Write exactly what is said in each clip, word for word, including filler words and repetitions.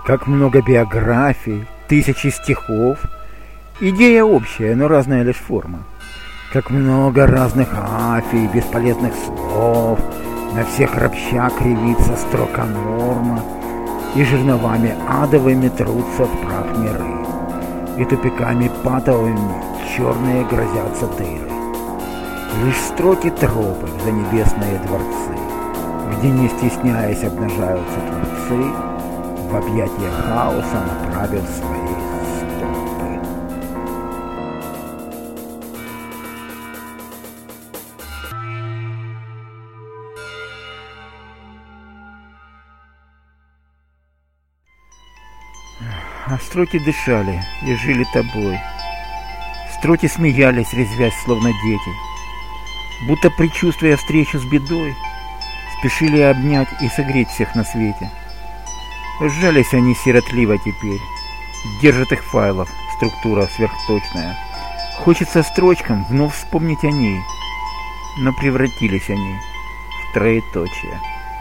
Как много биографий, тысячи стихов. Идея общая, но разная лишь форма. Как много разных афий, бесполезных слов. На всех рабща кривится строка норма, и жерновами адовыми трутся в прах миры, и тупиками патовыми черные грозятся дыры. Лишь строки тропы за небесные дворцы, где не стесняясь обнажаются творцы, в объятия хаоса направив свои стопы. А строки дышали и жили тобой. Строки смеялись, резвясь, словно дети, будто предчувствуя встречу с бедой, спешили обнять и согреть всех на свете. Сжались они сиротливо теперь, держат их файлов, структура сверхточная. Хочется строчкам вновь вспомнить о ней, но превратились они в троеточие.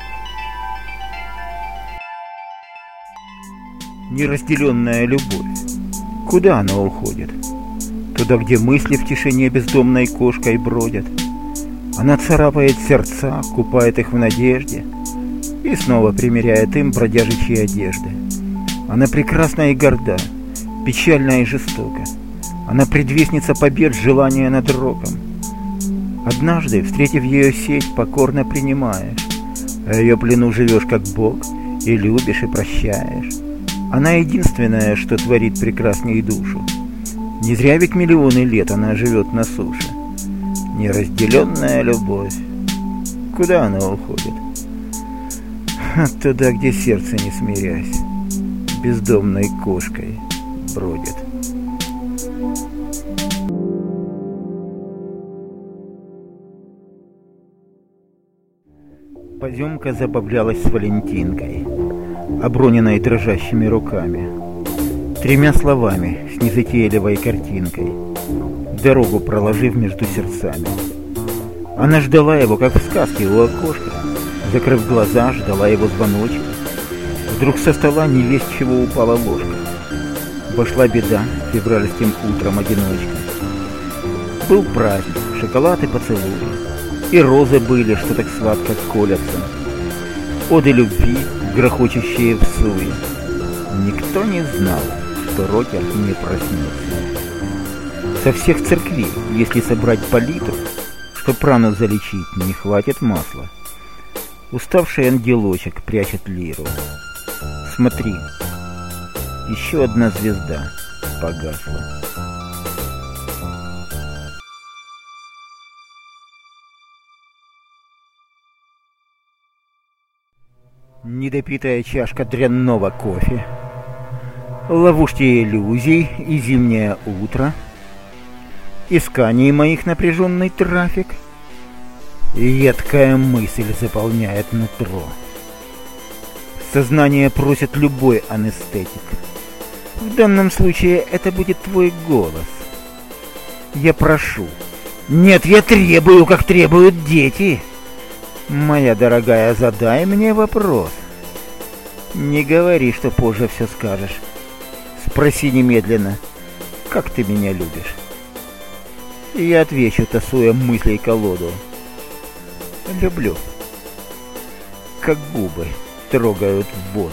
Неразделенная любовь. Куда она уходит? Туда, где мысли в тишине бездомной кошкой бродят. Она царапает сердца, купает их в надежде и снова примеряет им бродяжичьи одежды. Она прекрасна и горда, печальна и жестока. Она предвестница побед желания над роком. Однажды, встретив ее сеть, покорно принимаешь, а ее плену живешь как Бог и любишь и прощаешь. Она единственная, что творит прекрасней душу. Не зря ведь миллионы лет она живет на суше. Неразделенная любовь. Куда она уходит? Туда, где сердце, не смирясь, бездомной кошкой бродит. Поземка забавлялась с Валентинкой, оброненной дрожащими руками, тремя словами с незатейливой картинкой, дорогу проложив между сердцами. Она ждала его, как в сказке у окошка, закрыв глаза, ждала его звоночка. Вдруг со стола не весть чего упала ложка. Вошла беда февральским утром одиночка. Был праздник, шоколад и поцелуи, и розы были, что так сладко колятся, оды любви, грохочущие в суе. Никто не знал, что рокер не проснется. Со всех церквей, если собрать палитру, чтоб рану залечить, не хватит масла. Уставший ангелочек прячет лиру. Смотри, еще одна звезда погасла. Недопитая чашка дрянного кофе, ловушки иллюзий и зимнее утро, исканий моих напряженный трафик, едкая мысль заполняет нутро. Сознание просит любой анестетик. В данном случае это будет твой голос. Я прошу. Нет, я требую, как требуют дети. Моя дорогая, задай мне вопрос. Не говори, что позже все скажешь. Спроси немедленно, как ты меня любишь. И я отвечу, тасуя мыслей колоду. Люблю. Как губы трогают воду.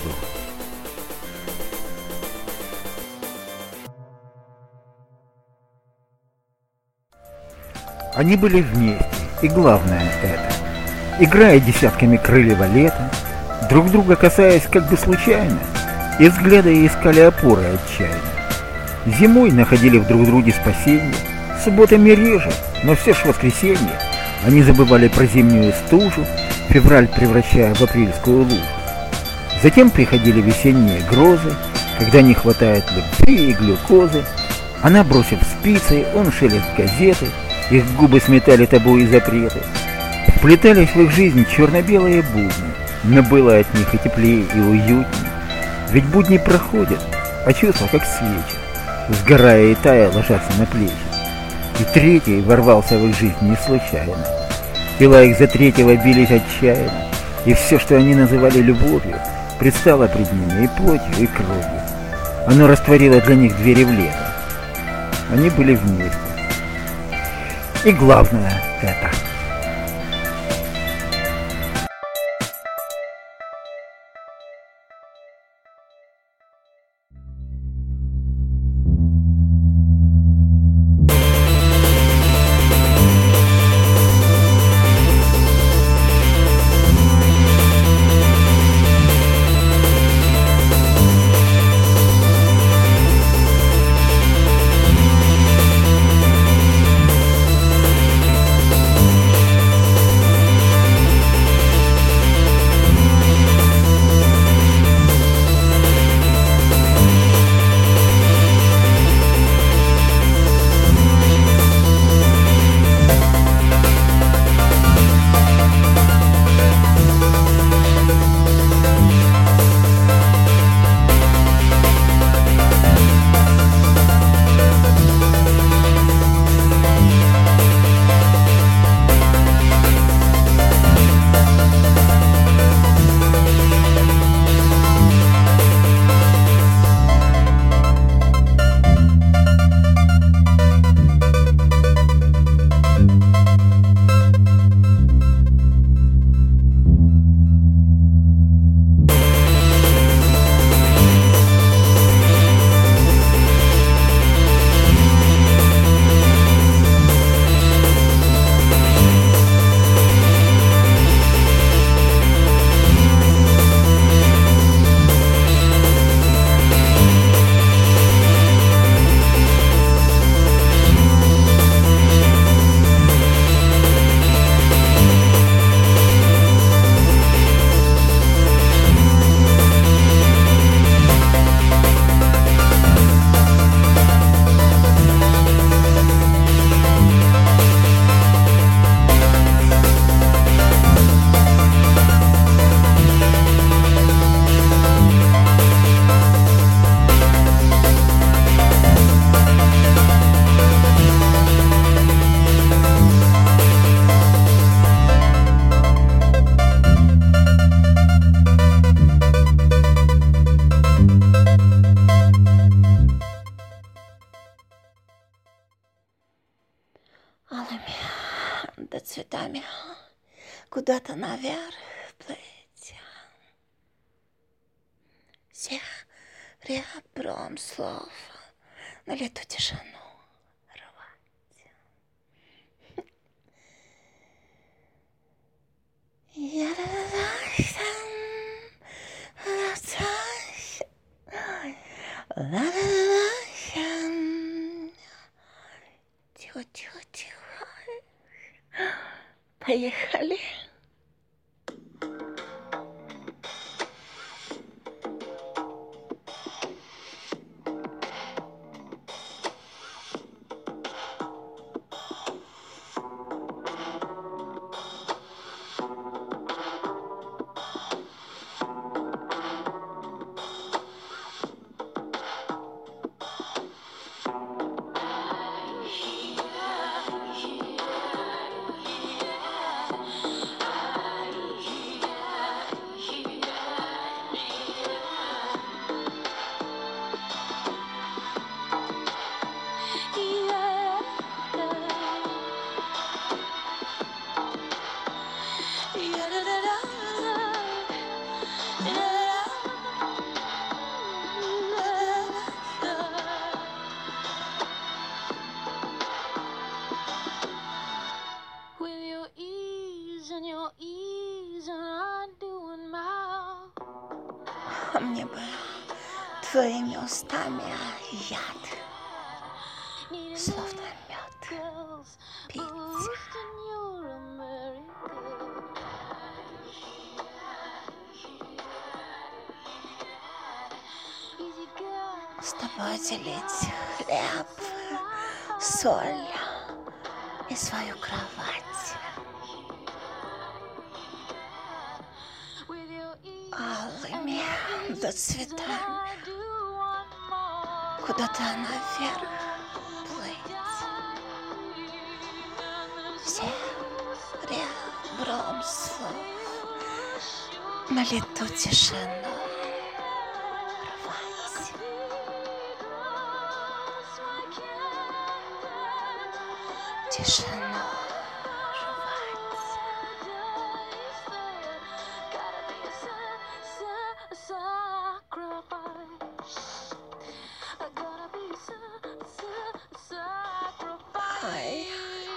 Они были вместе, и главное это. Играя десятками крыльев лета, друг друга касаясь как бы случайно, и взгляды искали опоры отчаянно. Зимой находили в друг друге спасение, субботами реже, но все ж воскресенье. Они забывали про зимнюю стужу, февраль превращая в апрельскую лужу. Затем приходили весенние грозы, когда не хватает любви и глюкозы. Она, бросив спицы, он шелест газеты, их губы сметали табу и запреты. Вплетались в их жизнь черно-белые будни, но было от них и теплее, и уютнее. Ведь будни проходят, а чувства как свечи, сгорая и тая, ложатся на плечи. И третий ворвался в их жизнь не случайно. Тела их за третьего бились отчаянно, и все, что они называли любовью, предстало пред ними и плотью, и кровью. Оно растворило для них двери в лето. Они были вместе. И главное это. Алыми да цветами куда-то наверх плыть. Всех ребром слов на лету тишину рвать. Я Тихо, тихо, тихо. Поехали. А мне бы твоими устами яд, словно мед, пить. С тобой делить хлеб, соль и свою кровать. Алыми да цветами куда-то наверх плыть. Все ребром слов на лету тишину тишину рвать. Ой.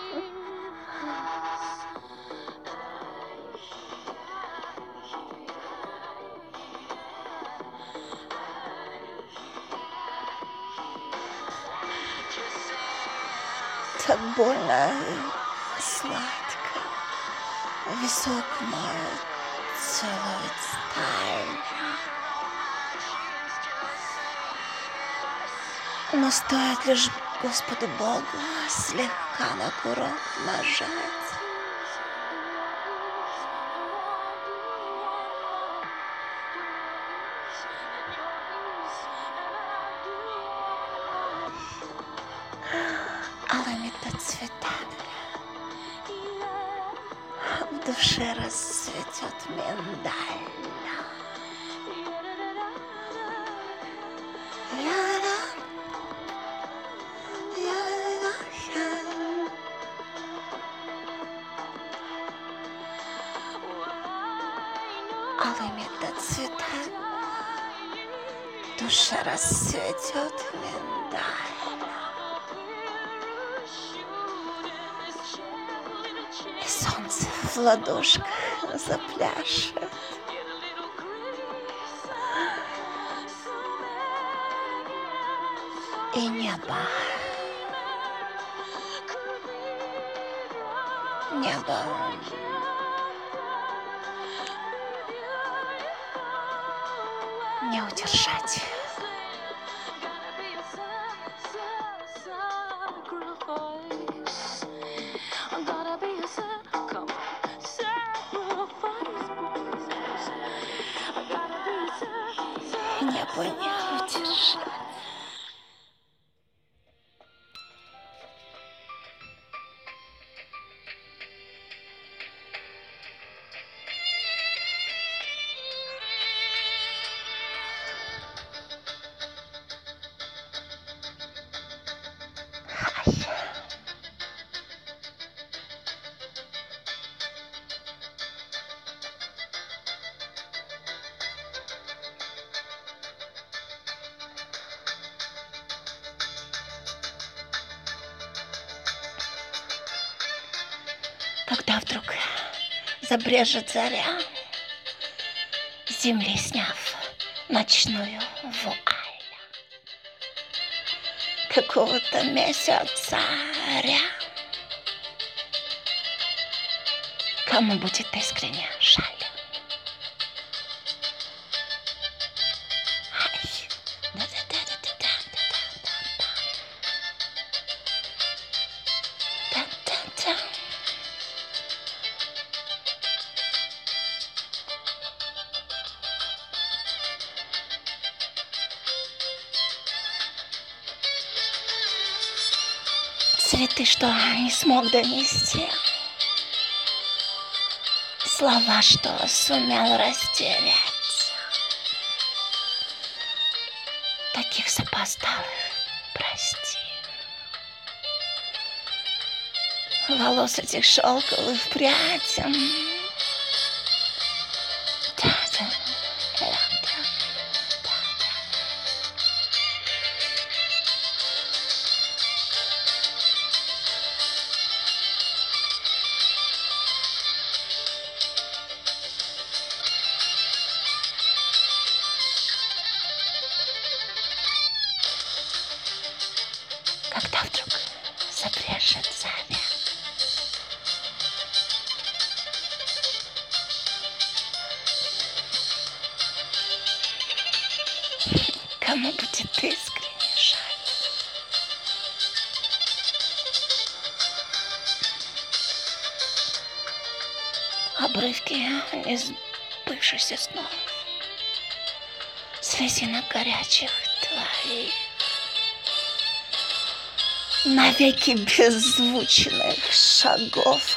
Так больно и сладко. Висок мой целует сталь. Но стоит лишь Господу Богу слегка на курок нажать. Алыми-то цветами в душе расцветет миндаль. Алыми-то цветами в душе расцветет миндаль. И солнце в ладошках запляшет. И небо, небо не удержать. Небо не удержать. Когда вдруг забрежет заря, с земли сняв ночную вуаль какого-то месяцаря, кому будет искренне жаль. Цветы, что не смог донести, слова, что сумел растерять, таких запоздалых прости. Волос этих шелковых прядям. Когда вдруг забрежет заря, кому будет искренне жаль. Обрывки несбывшихся снов, слезинок горячих твоих, навеки беззвучных шагов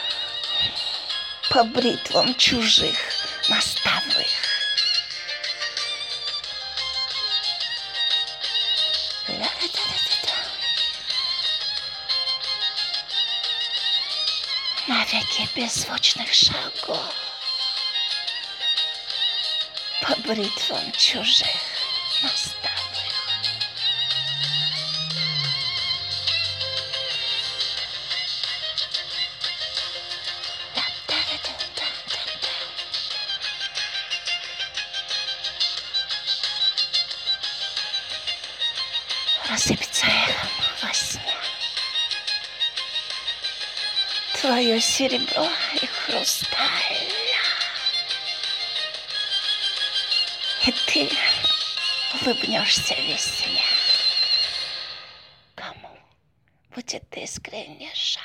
по бритвам чужих мостовых. навеки беззвучных шагов по бритвам чужих мостовых. Рассыпется эхом во сне твое серебро и хрусталь, и ты улыбнешься весне, кому будет искренне жаль.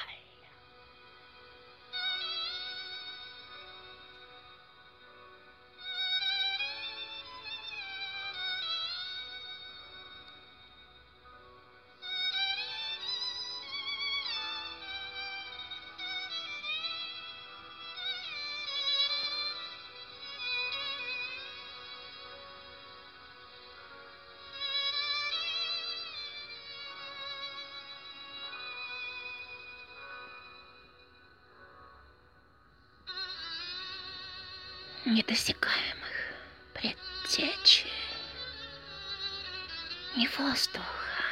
Недосягаемых предтечей, ни воздуха,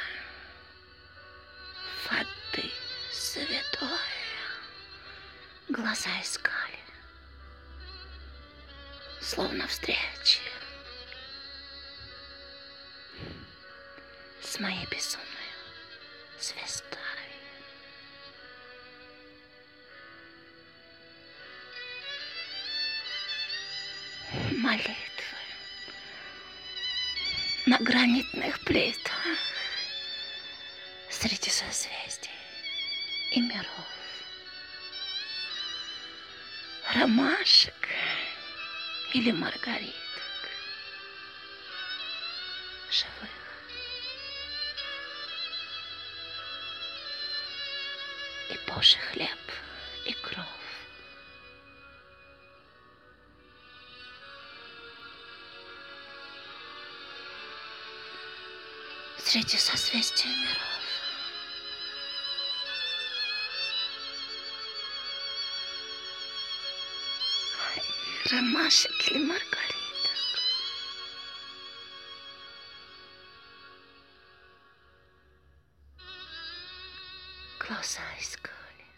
воды святой, глаза искали, словно встречи с моей безумной звездой. Молитвы на гранитных плитах среди созвездий и миров, ромашек или маргариток живых. И Божий хлеб и кровь. Среди созвездий миров. Ромашек или маргариток. Глаза искали.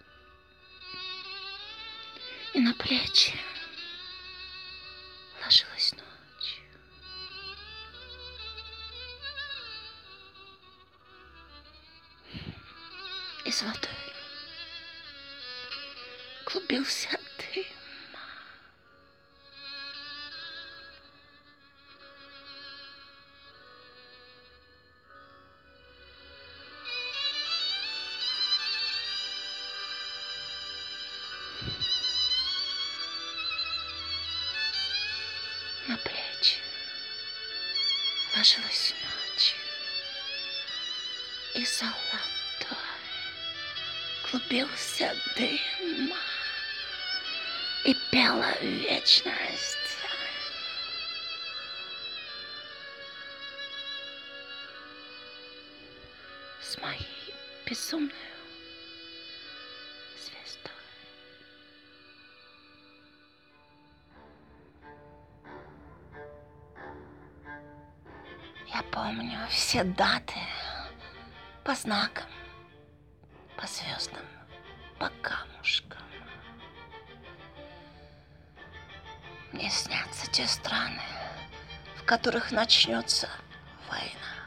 И на плечи ложилась ночь. И золотой клубился дым. На плечи ложилась ночь, и золотой клубился дым, и пела вечность. С моей безумной звездой. Я помню все даты по знакам, по звездам, по камушкам. Мне снятся те страны, в которых начнется война.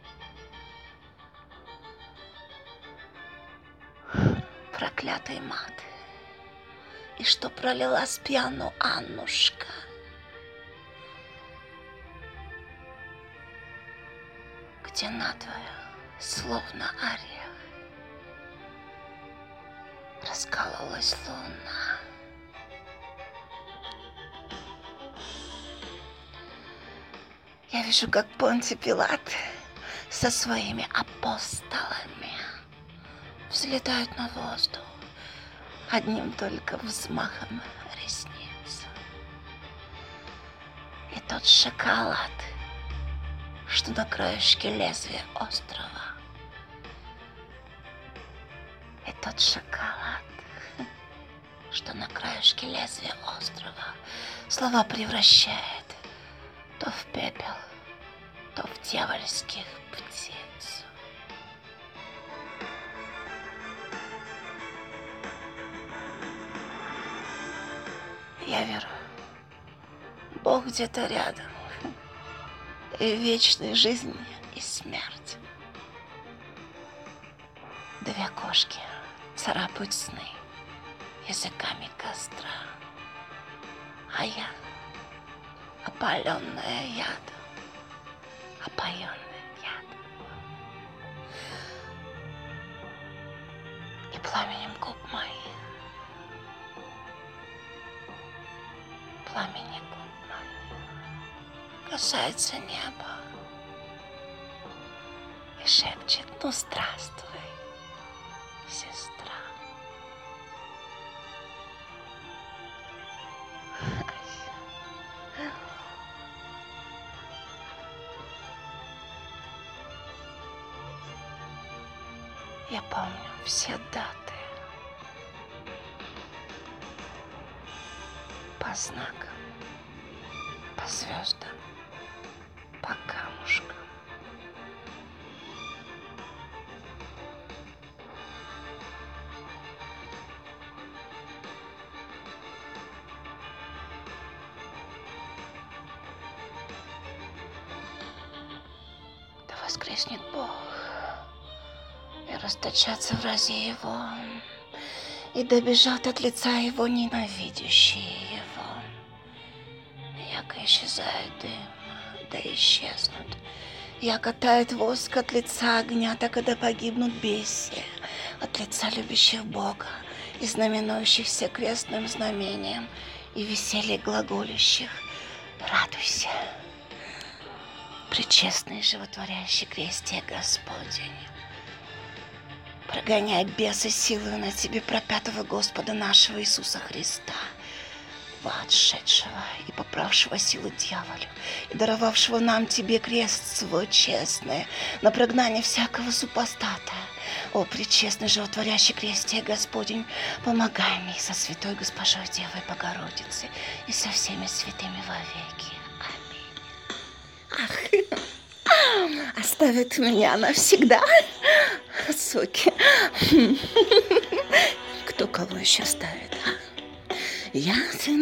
Проклятый мат, и что пролила с пьяну Аннушка. Где надвое, словно орех, раскололась луна. Я вижу, как Понтий Пилат со своими апостолами взлетают на воздух одним только взмахом ресниц. И тот шоколад, что на краешке лезвия острова, и тот шоколад что на краешке лезвия острова слова превращает то в пепел, то в дьявольских птиц. Я верю, Бог где-то рядом, и в вечной жизни и смерть. Две кошки царапают сны языками костра, а я, опаленная ядом, опоенная ядом, и пламенем губ моих, пламени губ моих касается неба и шепчет: ну здравствуй, сестра. Я помню все даты по знакам, по звездам, по камушкам. Да воскреснет Бог и расточатся врази Его, и добежат от лица Его ненавидящие Его. Яко исчезает дым, да исчезнут, яко тает воск от лица огня, так и да погибнут бесие от лица любящих Бога и знаменующихся крестным знамением, и веселье глаголящих: радуйся, пречестный животворящий крестие Господень. Прогоняй бесы силою на тебе пропятого Господа нашего Иисуса Христа, отшедшего и поправшего силу дьяволю, и даровавшего нам тебе крест свой честный, на прогнание всякого супостата. О, пречестный животворящий крестие Господень, помогай мне со святой Госпожой Девой Богородицей и со всеми святыми вовеки. Аминь. Ах, оставит меня навсегда, суки. Кто кого еще ставит, а? Я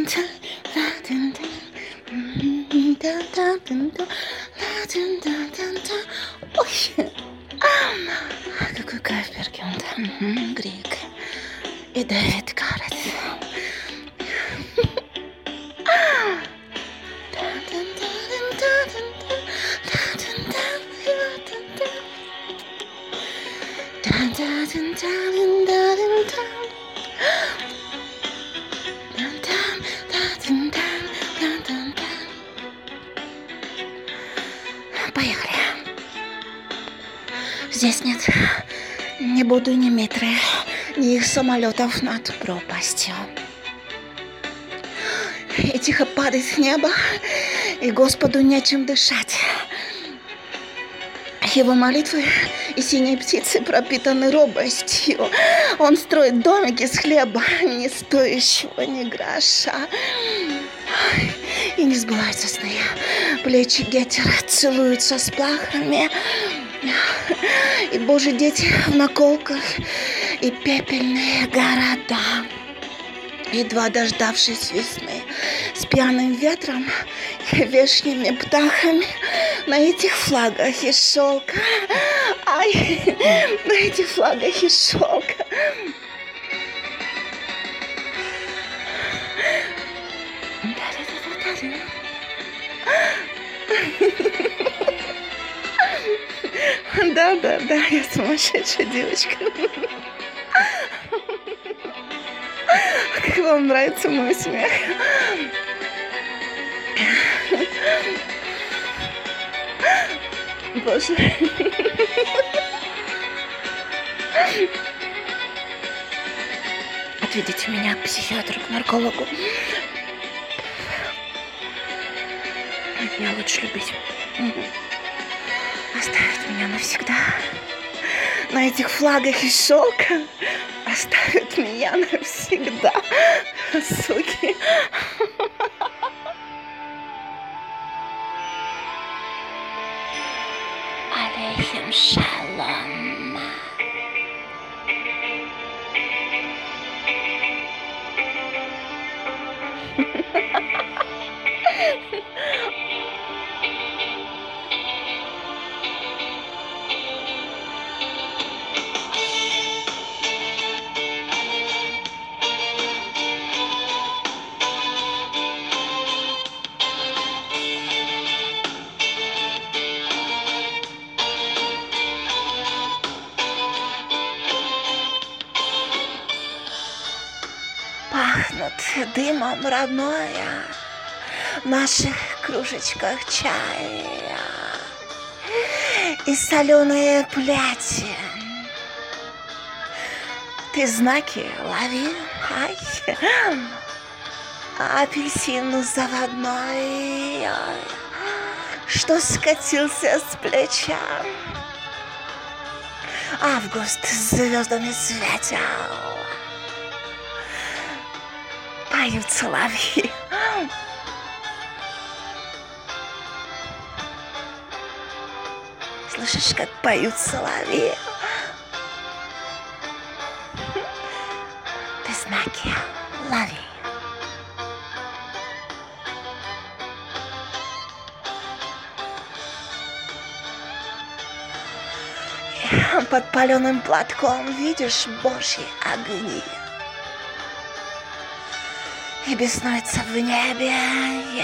ой, какой кайф Бергюнд, Грик и Дэвид Гаррет. Поехали. Здесь нет ни Будды, ни Митры, ни их самолетов над пропастью. И тихо падает с неба, и Господу нечем дышать. Его молитвы и синие птицы пропитаны робостью. Он строит домики с хлеба, не стоящего ни гроша. И не сбываются сны. Плечи Гетера целуются с плахами. И Божьи дети в наколках, и пепельные города. Едва дождавшись весны, с пьяным ветром и вешними птахами, на этих флагах из шелка, ай, на этих флагах из шелка. Да, да, да, я сумасшедшая девочка. Как вам нравится мой смех? Боже. Отведите меня к психиатру, к наркологу. Меня лучше любить. Оставить меня навсегда на этих флагах из шелка. оставят меня навсегда, суки. Алейхим шалом. Пахнут дымом родное в наших кружечках чая и соленые плети. Ты знаки лови, ай, апельсин заводной, что скатился с плеча. Август с звездами светил. Поют соловьи. Слышишь, как поют соловьи? Ты знаки лови. Под паленым платком видишь Божьи огни. И беснуется в небе yeah.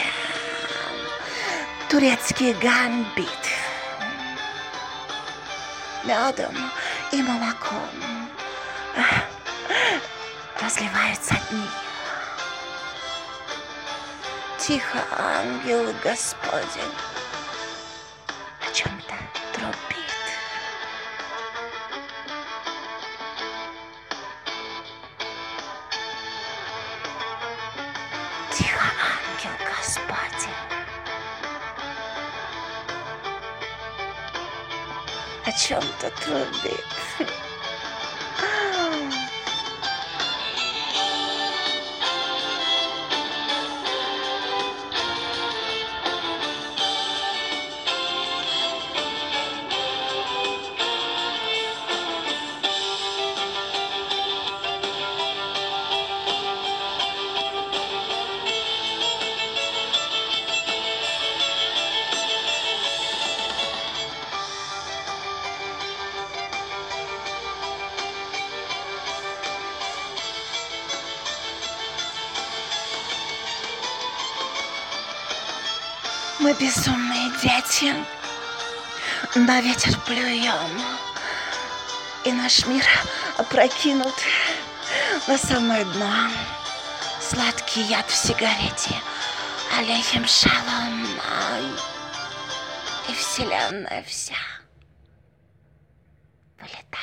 турецкий гамбит. Медом и молоком разливаются дни. Тихо ангел Господень о чем-то трубит. Тихо ангел Господень о чем-то трубит. Мы безумные дети, на ветер плюем, и наш мир опрокинут на самое дно. Сладкий яд в сигарете, алейхим шалом, и вселенная вся вылетает.